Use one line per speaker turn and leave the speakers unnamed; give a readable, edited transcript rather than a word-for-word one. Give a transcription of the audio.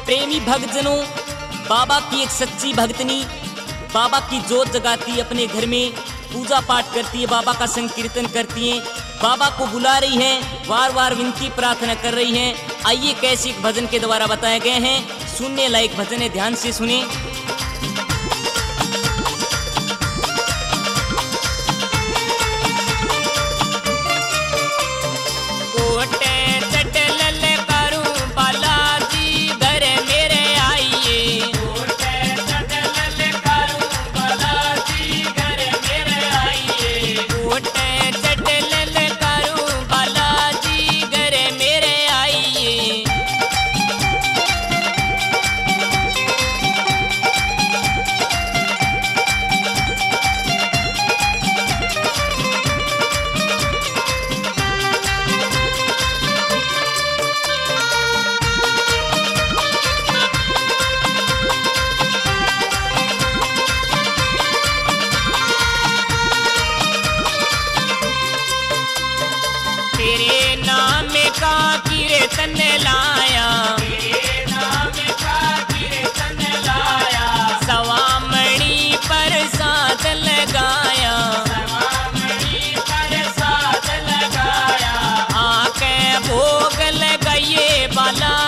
प्रेमी भक्तजनों, बाबा की एक सच्ची भक्तनी बाबा की जोत जगाती है, अपने घर में पूजा पाठ करती है, बाबा का संकीर्तन करती है, बाबा को बुला रही हैं, बार बार विनती प्रार्थना कर रही हैं। आइए कैसे एक भजन के द्वारा बताए गए हैं, सुनने लायक भजन है, ध्यान से सुने।
कीर्तन लाया, तेरे नाम का कीर्तन लाया, सवामणी प्रसाद लगाया, सवामणी प्रसाद लगाया, आके भोग लगाइए बाला